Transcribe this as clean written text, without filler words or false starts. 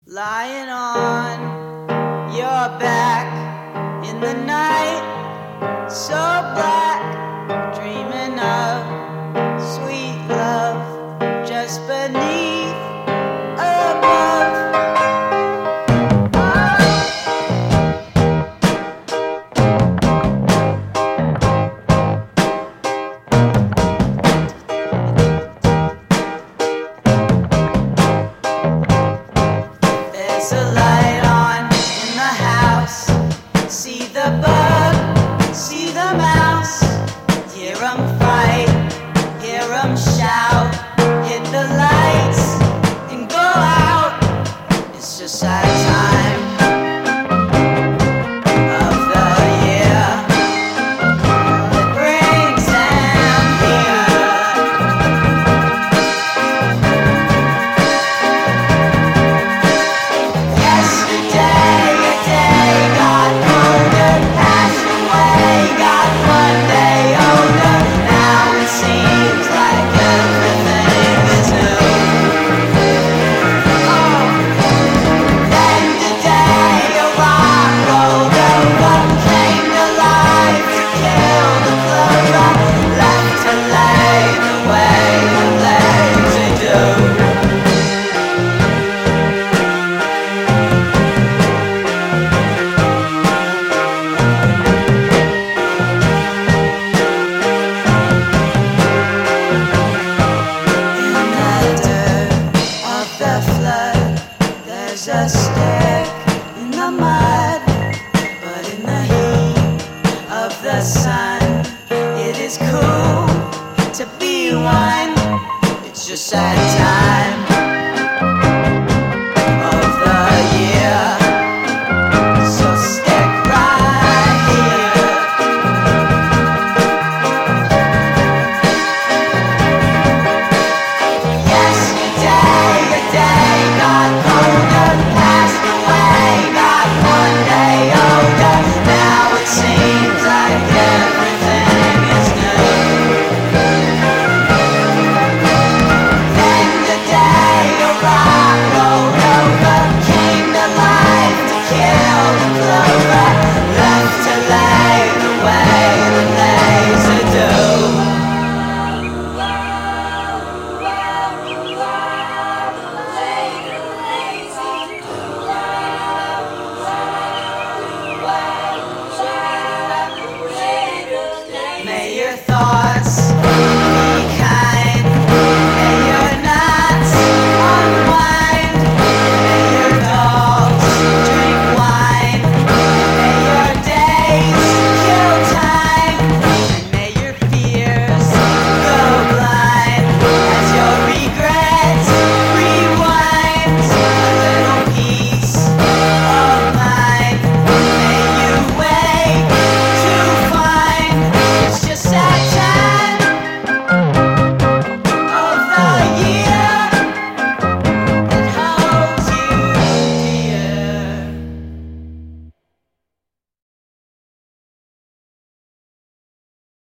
lying on your back in the night, so black, dreaming of sweet love just beneath, above. There's a light on in the house. See the bug, see the mouse. Hear 'em fight, hear 'em shout. Hit the lights and go out. It's just that time of the year that brings them here. Yesterday, a day got older, passed away, got one day older. Now it seems like everything is new. Oh, then today a rock rolled over, came to life to kill the clover, left to lay the way the lazy do. In the dirt of the flood, there's a stick in the mud. But in the heat of the sun, it is cool to be one. It's just that time.